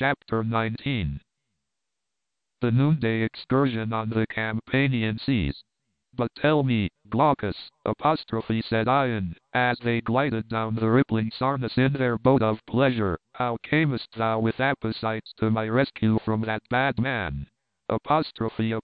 Chapter 19. The noonday excursion on the Campanian seas. But tell me, Glaucus, said Ion, as they glided down the rippling Sarnus in their boat of pleasure, how camest thou with Apicites to my rescue from that bad man? Asked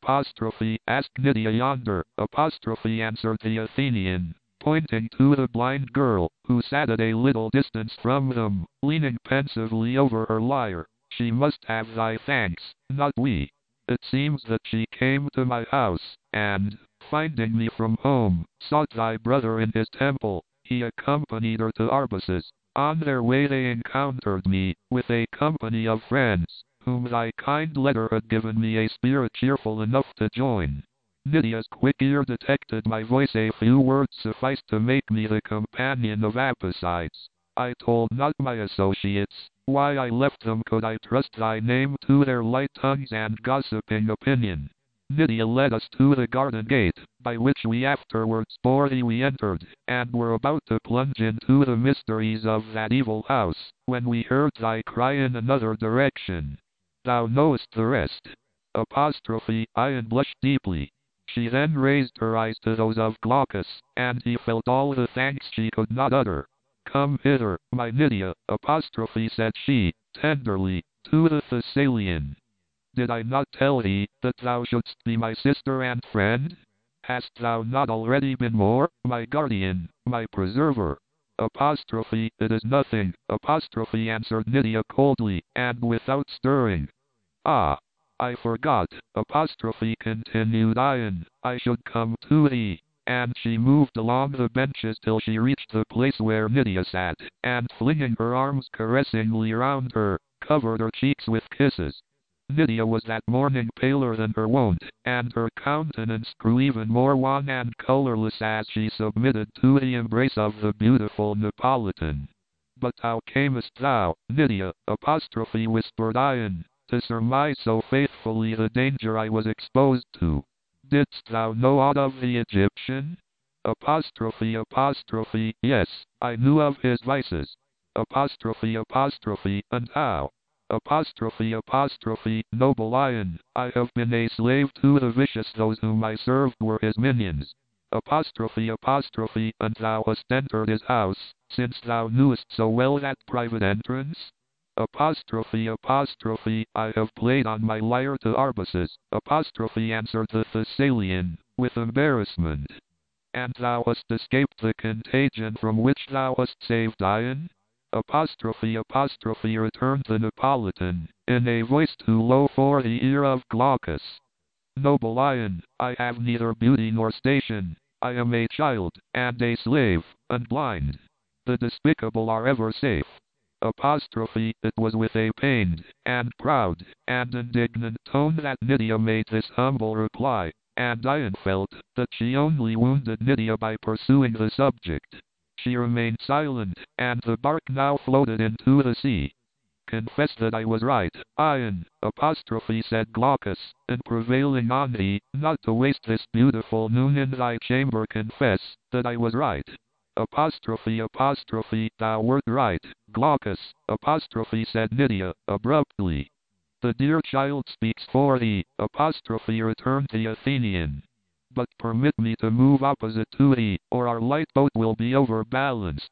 Nydia yonder, answered the Athenian, pointing to the blind girl, who sat at a little distance from them, leaning pensively over her lyre. She must have thy thanks, not we. It seems that she came to my house, and, finding me from home, sought thy brother in his temple. He accompanied her to Arbaces. On their way they encountered me, with a company of friends, whom thy kind letter had given me a spirit cheerful enough to join. Nydia's quick ear detected my voice. A few words sufficed to make me the companion of Apicites. I told not my associates why I left them. Could I trust thy name to their light tongues and gossiping opinion? Nydia led us to the garden gate, by which we afterwards bore thee. We entered, and were about to plunge into the mysteries of that evil house, when we heard thy cry in another direction. Thou knowest the rest. Ion blushed deeply. She then raised her eyes to those of Glaucus, and he felt all the thanks she could not utter. Come hither, my Nydia, said she, tenderly, to the Thessalian. Did I not tell thee, that thou shouldst be my sister and friend? Hast thou not already been more, my guardian, my preserver? It is nothing, answered Nydia coldly, and without stirring. Ah! I forgot, continued Ion, I should come to thee. And she moved along the benches till she reached the place where Nydia sat, and flinging her arms caressingly round her, covered her cheeks with kisses. Nydia was that morning paler than her wont, and her countenance grew even more wan and colorless as she submitted to the embrace of the beautiful Neapolitan. But how camest thou, Nydia, whispered Ion, to surmise so faithfully the danger I was exposed to? Didst thou know aught of the Egyptian? Yes, I knew of his vices. And how? Noble Ion, I have been a slave to the vicious. Those whom I served were his minions. And thou hast entered his house, since thou knewest so well that private entrance? I have played on my lyre to Arbaces, answered the Thessalian, with embarrassment. And thou hast escaped the contagion from which thou hast saved Ion? Returned the Neapolitan, in a voice too low for the ear of Glaucus. Noble Ion, I have neither beauty nor station. I am a child, and a slave, and blind. The despicable are ever safe. It was with a pained, and proud, and indignant tone that Nydia made this humble reply, and Ion felt that she only wounded Nydia by pursuing the subject. She remained silent, and the bark now floated into the sea. Confess that I was right, Ion, said Glaucus, in prevailing on thee, not to waste this beautiful noon in thy chamber. Confess that I was right. Thou wert right, Glaucus, said Nydia, abruptly. The dear child speaks for thee, returned the Athenian. But permit me to move opposite to thee, or our light boat will be overbalanced.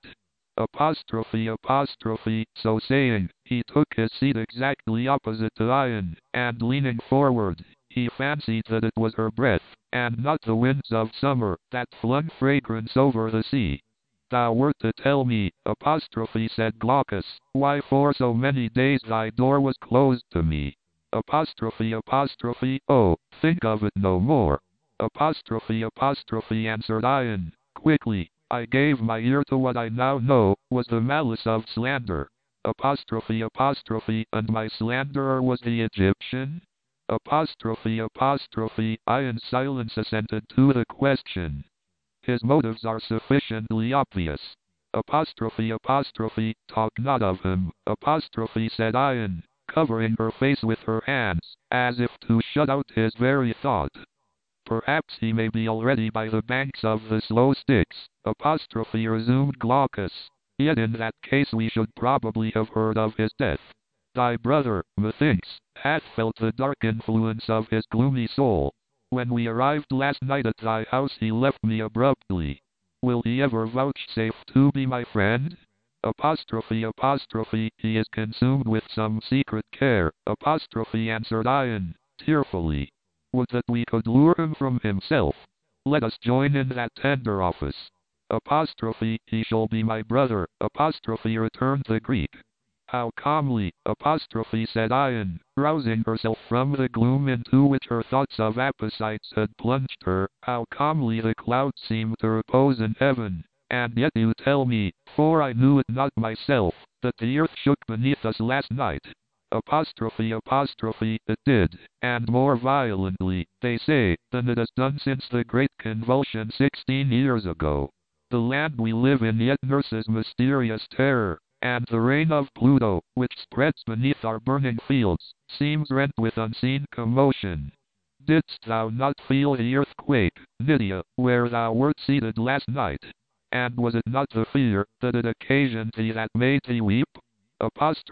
So saying, he took his seat exactly opposite to Ion, and leaning forward, he fancied that it was her breath, and not the winds of summer, that flung fragrance over the sea. Thou wert to tell me, said Glaucus, why for so many days thy door was closed to me. Oh, think of it no more. Answered Ion, quickly. I gave my ear to what I now know was the malice of slander. And my slanderer was the Egyptian? Ion's silence assented to the question. His motives are sufficiently obvious. Talk not of him, said Ion, covering her face with her hands, as if to shut out his very thought. Perhaps he may be already by the banks of the slow Styx, resumed Glaucus. Yet in that case we should probably have heard of his death. Thy brother, methinks, hath felt the dark influence of his gloomy soul. When we arrived last night at thy house he left me abruptly. Will he ever vouchsafe to be my friend? He is consumed with some secret care, answered Ian, tearfully. Would that we could lure him from himself. Let us join in that tender office. He shall be my brother, returned the Greek. How calmly, said Ian, rousing herself from the gloom into which her thoughts of Apposites had plunged her, how calmly the clouds seemed to repose in heaven. And yet you tell me, for I knew it not myself, that the earth shook beneath us last night. It did, and more violently, they say, than it has done since the great convulsion 16 years ago. The land we live in yet nurses mysterious terror, and the reign of Pluto, which spreads beneath our burning fields, seems rent with unseen commotion. Didst thou not feel the earthquake, Nydia, where thou wert seated last night? And was it not the fear that it occasioned thee that made thee weep? I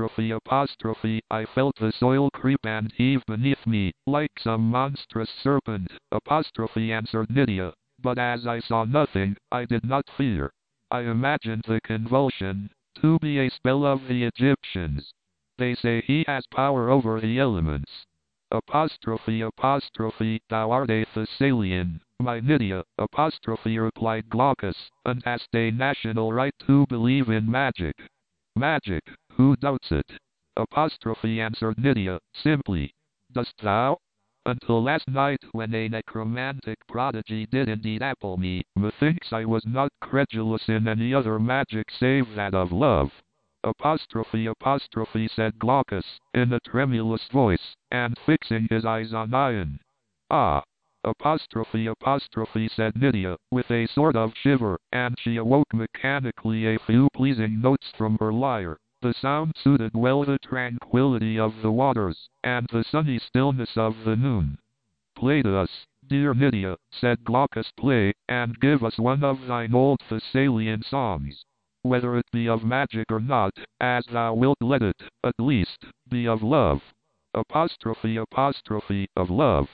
felt the soil creep and heave beneath me, like some monstrous serpent, answered Nydia, but as I saw nothing, I did not fear. I imagined the convulsion to be a spell of the Egyptians. They say he has power over the elements. Thou art a Thessalian, my Nydia, replied Glaucus, and hast a national right to believe in magic. Magic, who doubts it? Answered Nydia, simply. Dost thou? Until last night when a necromantic prodigy did indeed apple me, methinks I was not credulous in any other magic save that of love. Said Glaucus, in a tremulous voice, and fixing his eyes on Ian. Ah! Said Nydia, with a sort of shiver, and she awoke mechanically a few pleasing notes from her lyre. The sound suited well the tranquility of the waters, and the sunny stillness of the noon. Play to us, dear Nydia, said Glaucus, play, and give us one of thine old Thessalian songs. Whether it be of magic or not, as thou wilt, let it, at least, be of love. Of love.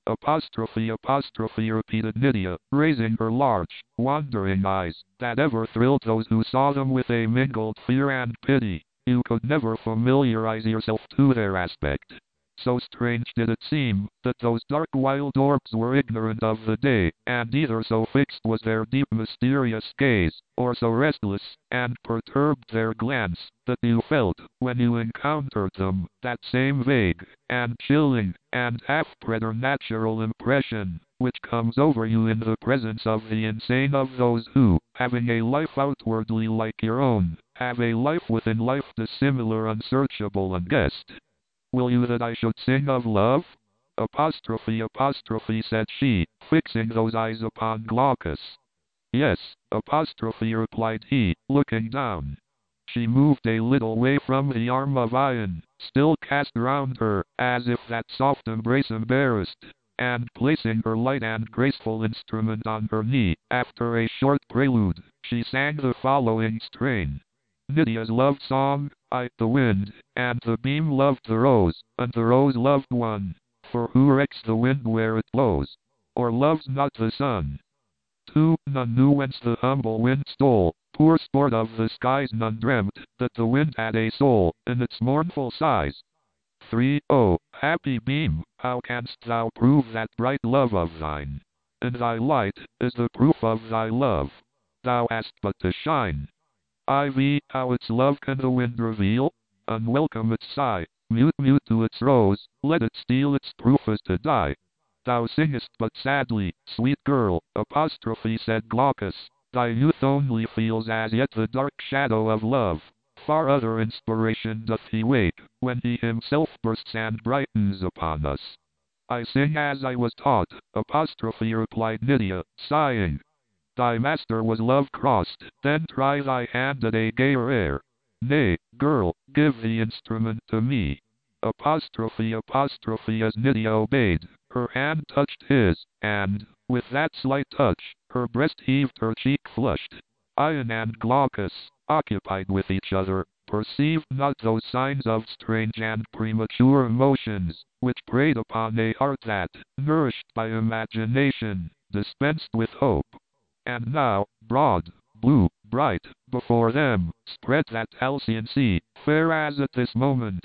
Repeated Nydia, raising her large, wandering eyes, that ever thrilled those who saw them with a mingled fear and pity. You could never familiarize yourself to their aspect. So strange did it seem, that those dark wild orbs were ignorant of the day, and either so fixed was their deep mysterious gaze, or so restless, and perturbed their glance, that you felt, when you encountered them, that same vague, and chilling, and half preternatural impression, which comes over you in the presence of the insane of those who, having a life outwardly like your own, have a life within life dissimilar, unsearchable, and guessed. Will you that I should sing of love? Said she, fixing those eyes upon Glaucus. Yes, replied he, looking down. She moved a little way from the arm of Ian, still cast round her, as if that soft embrace embarrassed, and placing her light and graceful instrument on her knee, after a short prelude, she sang the following strain. Nydia's love song, I, the wind, and the beam loved the rose, and the rose loved one. For who recks the wind where it blows, or loves not the sun? 2. None knew whence the humble wind stole, poor sport of the skies, none dreamt that the wind had a soul in its mournful sighs. 3. Oh, happy beam, how canst thou prove that bright love of thine? And thy light is the proof of thy love. Thou hast but to shine. IV, how its love can the wind reveal? Unwelcome its sigh, mute to its rose, let it steal its proof as to die. Thou singest but sadly, sweet girl, said Glaucus, thy youth only feels as yet the dark shadow of love. Far other inspiration doth he wake, when he himself bursts and brightens upon us. I sing as I was taught, replied Nydia, sighing. Thy master was love-crossed, then try thy hand at a gayer air. Nay, girl, give the instrument to me. As Nydia obeyed, her hand touched his, and, with that slight touch, her breast heaved, her cheek flushed. Ian and Glaucus, occupied with each other, perceived not those signs of strange and premature emotions, which preyed upon a heart that, nourished by imagination, dispensed with hope. And now, broad, blue, bright, before them, spread that Halcyon sea, fair as at this moment,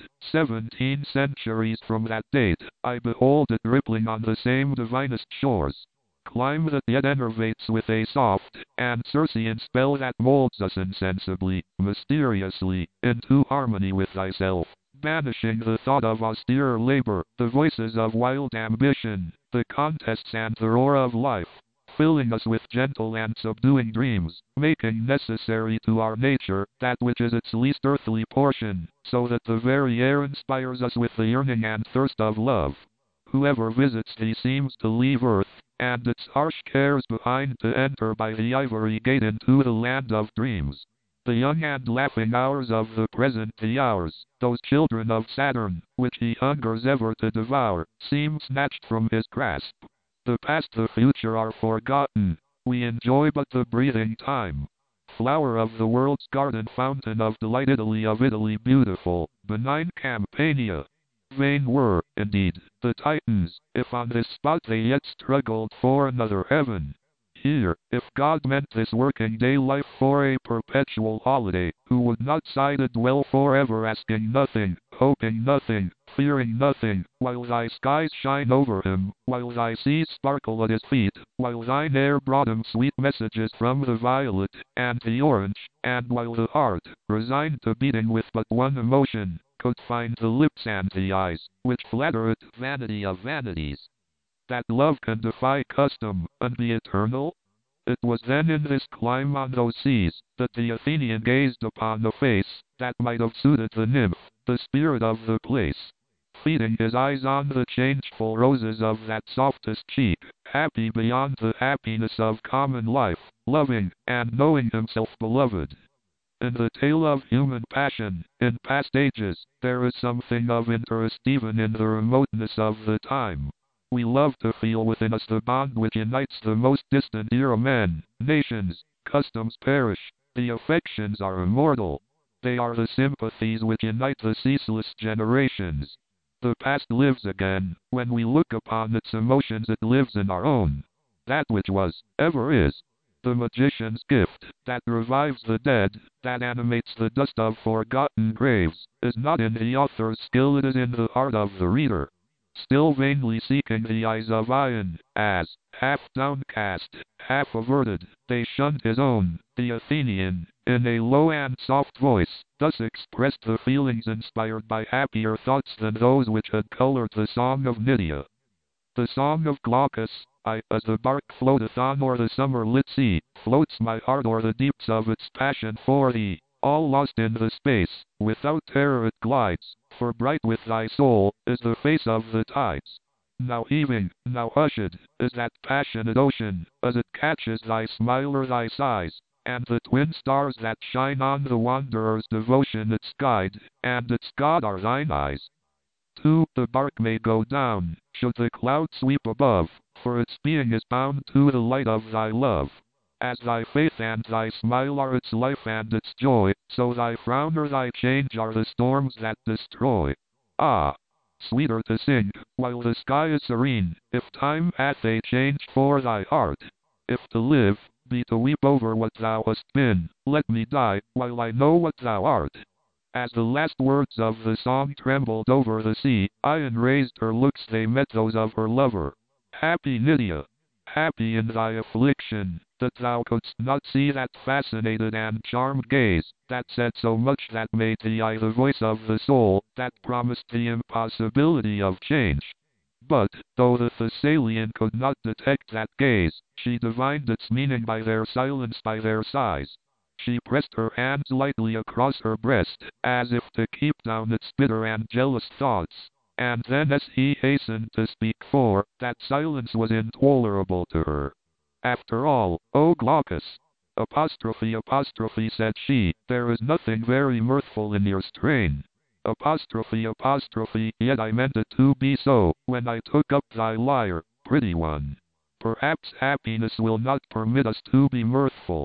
17 centuries from that date, I behold it rippling on the same divinest shores. Clime that yet enervates with a soft and Circean spell that molds us insensibly, mysteriously, into harmony with thyself, banishing the thought of austere labor, the voices of wild ambition, the contests and the roar of life, filling us with gentle and subduing dreams, making necessary to our nature that which is its least earthly portion, so that the very air inspires us with the yearning and thirst of love. Whoever visits thee seems to leave earth and its harsh cares behind to enter by the ivory gate into the land of dreams. The young and laughing hours of the present, the hours, those children of Saturn, which he hungers ever to devour, seem snatched from his grasp. The past, the future are forgotten. We enjoy but the breathing time. Flower of the world's garden, fountain of delight, Italy beautiful, benign Campania. Vain were, indeed, the Titans, if on this spot they yet struggled for another heaven. Here, if God meant this working day life for a perpetual holiday, who would not sigh to dwell forever, asking nothing, hoping nothing, fearing nothing, while thy skies shine over him, while thy seas sparkle at his feet, while thine air brought him sweet messages from the violet and the orange, and while the heart, resigned to beating with but one emotion, could find the lips and the eyes, which flatter it, vanity of vanities, that love can defy custom, and be eternal? It was then in this clime on those seas, that the Athenian gazed upon a face, that might have suited the nymph, the spirit of the place. Feeding his eyes on the changeful roses of that softest cheek, happy beyond the happiness of common life, loving, and knowing himself beloved. In the tale of human passion, in past ages, there is something of interest even in the remoteness of the time. We love to feel within us the bond which unites the most distant era. Men, nations, customs perish. The affections are immortal. They are the sympathies which unite the ceaseless generations. The past lives again. When we look upon its emotions, it lives in our own. That which was, ever is. The magician's gift, that revives the dead, that animates the dust of forgotten graves, is not in the author's skill, it is in the heart of the reader. Still vainly seeking the eyes of Ion, as, half downcast, half averted, they shunned his own, the Athenian, in a low and soft voice, thus expressed the feelings inspired by happier thoughts than those which had colored the song of Nydia. The song of Glaucus, as the bark floateth on o'er the summer-lit sea, floats my heart o'er the deeps of its passion for thee. All lost in the space, without terror it glides, for bright with thy soul is the face of the tides. Now heaving, now hushed, is that passionate ocean, as it catches thy smile or thy sighs, and the twin stars that shine on the wanderer's devotion its guide, and its god are thine eyes. Too, the bark may go down, should the cloud sweep above, for its being is bound to the light of thy love. As thy faith and thy smile are its life and its joy, so thy frown or thy change are the storms that destroy. Ah! Sweeter to sing, while the sky is serene, if time hath a change for thy heart. If to live, be to weep over what thou hast been, let me die, while I know what thou art. As the last words of the song trembled over the sea, Ion raised her looks, they met those of her lover. Happy Nydia! Happy in thy affliction, that thou couldst not see that fascinated and charmed gaze, that said so much, that made the eye the voice of the soul, that promised the impossibility of change. But, though the Thessalian could not detect that gaze, she divined its meaning by their silence, by their sighs. She pressed her hands lightly across her breast, as if to keep down its bitter and jealous thoughts. And then, as he hastened to speak, for that silence was intolerable to her. After all, O Glaucus! Apostrophe, said she, there is nothing very mirthful in your strain. Apostrophe, yet I meant it to be so, when I took up thy lyre, pretty one. Perhaps happiness will not permit us to be mirthful.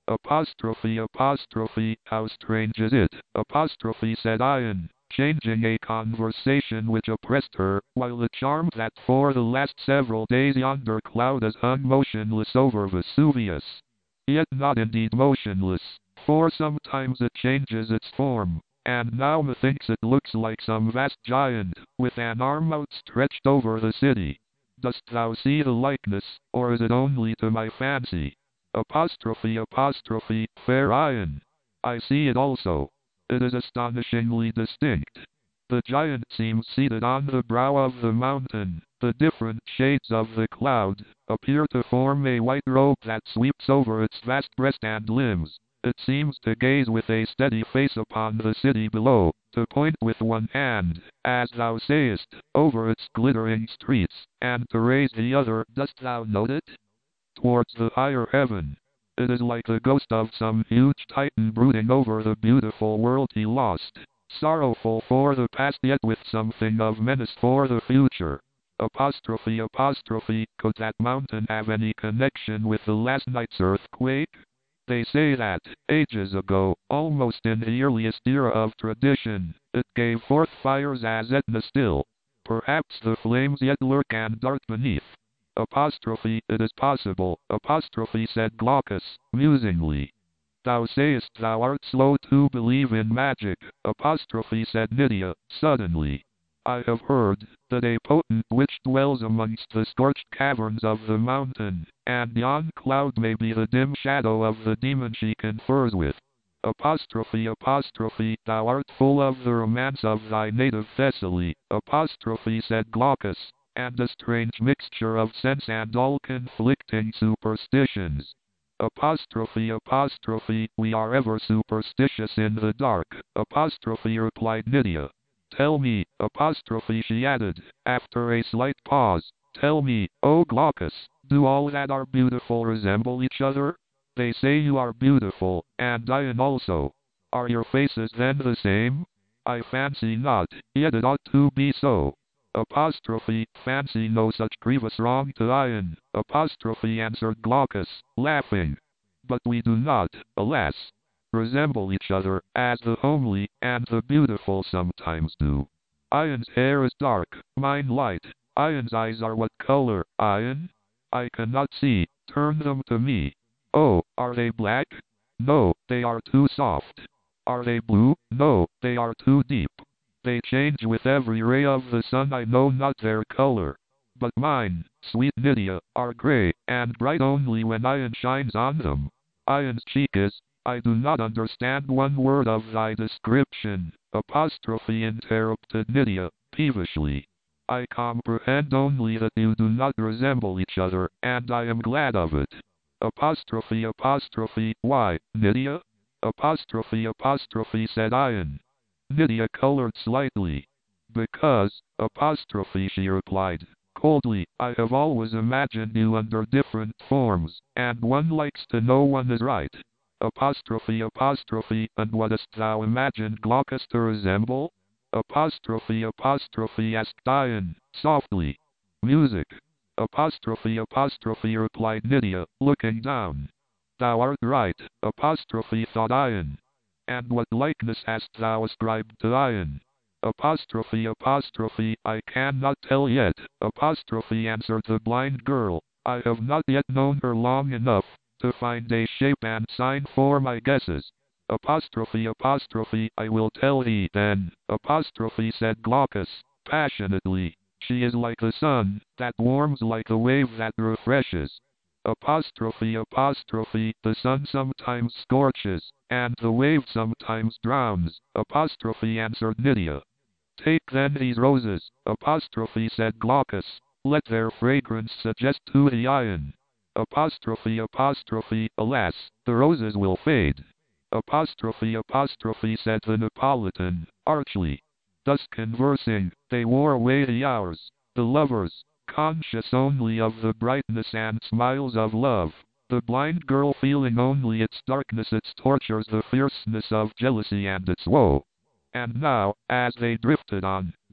Apostrophe, apostrophe, how strange is it? Apostrophe, said Ian, changing a conversation which oppressed her, while the charm that for the last several days yonder cloud has hung motionless over Vesuvius. Yet not indeed motionless, for sometimes it changes its form, and now methinks it looks like some vast giant, with an arm outstretched over the city. Dost thou see the likeness, or is it only to my fancy? Apostrophe, apostrophe, fair Ian. I see it also. It is astonishingly distinct. The giant seems seated on the brow of the mountain. The different shades of the cloud appear to form a white robe that sweeps over its vast breast and limbs. It seems to gaze with a steady face upon the city below, to point with one hand, as thou sayest, over its glittering streets, and to raise the other, dost thou note it? Towards the higher heaven. It is like the ghost of some huge titan brooding over the beautiful world he lost, sorrowful for the past yet with something of menace for the future. Apostrophe, apostrophe, could that mountain have any connection with the last night's earthquake? They say that, ages ago, almost in the earliest era of tradition, it gave forth fires as Etna still. Perhaps the flames yet lurk and dart beneath. Apostrophe, it is possible, apostrophe, said Glaucus, musingly. Thou sayest thou art slow to believe in magic, apostrophe, said Nydia, suddenly. I have heard that a potent witch dwells amongst the scorched caverns of the mountain, and yon cloud may be the dim shadow of the demon she confers with. Apostrophe, apostrophe, thou art full of the romance of thy native Thessaly, apostrophe, said Glaucus, and a strange mixture of sense and all conflicting superstitions. Apostrophe, apostrophe, we are ever superstitious in the dark, apostrophe, replied Nydia. Tell me, apostrophe, she added, after a slight pause, tell me, O Glaucus, do all that are beautiful resemble each other? They say you are beautiful, and Ian also. Are your faces then the same? I fancy not, yet it ought to be so. Apostrophe, fancy no such grievous wrong to Ian, apostrophe, answered Glaucus, laughing. But we do not, alas, resemble each other, as the homely and the beautiful sometimes do. Ian's hair is dark, mine light. Ian's eyes are what color, Ian? I cannot see, turn them to me. Oh, are they black? No, they are too soft. Are they blue? No, they are too deep. They change with every ray of the sun, I know not their color. But mine, sweet Nydia, are grey, and bright only when Ian shines on them. Ian's cheek is, I do not understand one word of thy description, apostrophe, interrupted Nydia, peevishly. I comprehend only that you do not resemble each other, and I am glad of it. Apostrophe, apostrophe, why, Nydia? Apostrophe, apostrophe, said Ian. Nydia colored slightly. Because, apostrophe, she replied, coldly, I have always imagined you under different forms, and one likes to know one is right. Apostrophe, apostrophe, and what hast thou imagined Glaucus to resemble? Apostrophe, apostrophe, asked Ian, softly. Music. Apostrophe, apostrophe, replied Nydia, looking down. Thou art right, apostrophe, thought Ian. And what likeness hast thou ascribed to Ian? Apostrophe, apostrophe, I cannot tell yet, apostrophe, answered the blind girl. I have not yet known her long enough to find a shape and sign for my guesses. Apostrophe, apostrophe, I will tell thee then, apostrophe, said Glaucus, passionately. She is like the sun, that warms like a wave that refreshes. Apostrophe, apostrophe, the sun sometimes scorches, and the wave sometimes drowns, apostrophe, answered Nydia. Take then these roses, apostrophe, said Glaucus, let their fragrance suggest to the Ian. Apostrophe, apostrophe, alas, the roses will fade. Apostrophe, apostrophe, said the Neapolitan, archly. Thus conversing, they wore away the hours, the lovers, conscious only of the brightness and smiles of love, the blind girl feeling only its darkness, its tortures, the fierceness of jealousy and its woe. And now, as they drifted on,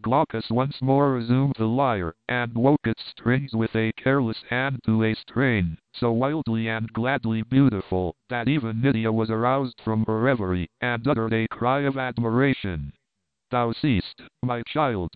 Glaucus once more resumed the lyre, and woke its strings with a careless hand to a strain, so wildly and gladly beautiful, that even Nydia was aroused from her reverie, and uttered a cry of admiration. Thou seest, my child,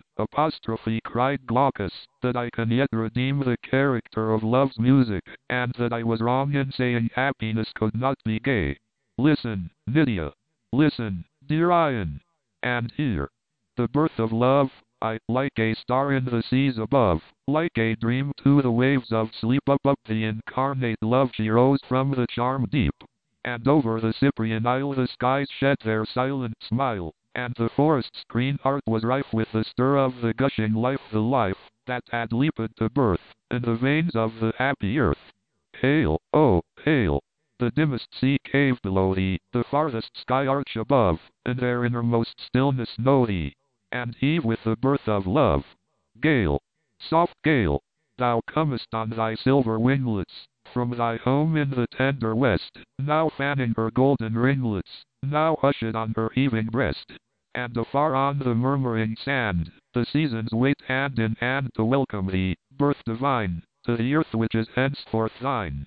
cried Glaucus, that I can yet redeem the character of love's music, and that I was wrong in saying happiness could not be gay. Listen, Nydia. Listen, dear Ion. And hear. The birth of love, like a star in the seas above, like a dream to the waves of sleep up the incarnate love she rose from the charmed deep. And over the Cyprian isle the skies shed their silent smile, and the forest's green heart was rife with the stir of the gushing life, the life that had leaped to birth in the veins of the happy earth. Hail, oh, hail! The dimmest sea cave below thee, the farthest sky arch above, in their innermost stillness know thee, and heave with the birth of love. Gale, soft gale, thou comest on thy silver winglets, from thy home in the tender west, now fanning her golden ringlets, now hushed on her heaving breast. And afar on the murmuring sand, the seasons wait hand in hand to welcome thee, birth divine, to the earth which is henceforth thine.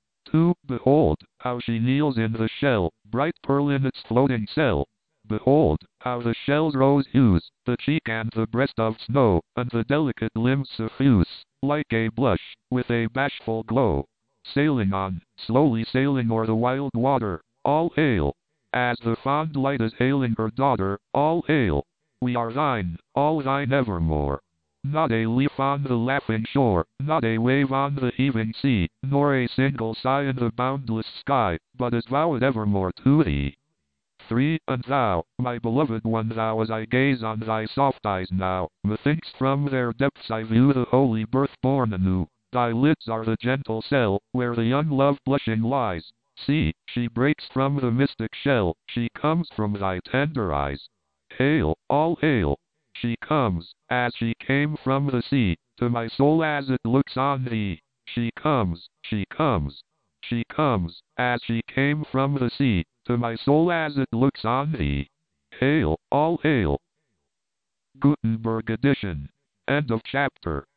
Behold, how she kneels in the shell, bright pearl in its floating cell. Behold, how the shell's rose hues, the cheek and the breast of snow, and the delicate limbs suffuse, like a blush, with a bashful glow. Sailing on, slowly sailing o'er the wild water, all hail! As the fond light is hailing her daughter, all hail! We are thine, all thine evermore. Not a leaf on the laughing shore, not a wave on the heaving sea, nor a single sigh in the boundless sky, but is vowed evermore to thee. 3. And thou, my beloved one, thou, as I gaze on thy soft eyes now, methinks from their depths I view the holy birth born anew. Thy lids are the gentle cell, where the young love blushing lies. See, she breaks from the mystic shell, she comes from thy tender eyes. Hail, all hail! She comes, as she came from the sea, to my soul as it looks on thee. She comes, she comes, she comes, as she came from the sea, to my soul as it looks on thee. Hail, all hail! Gutenberg edition. End of chapter.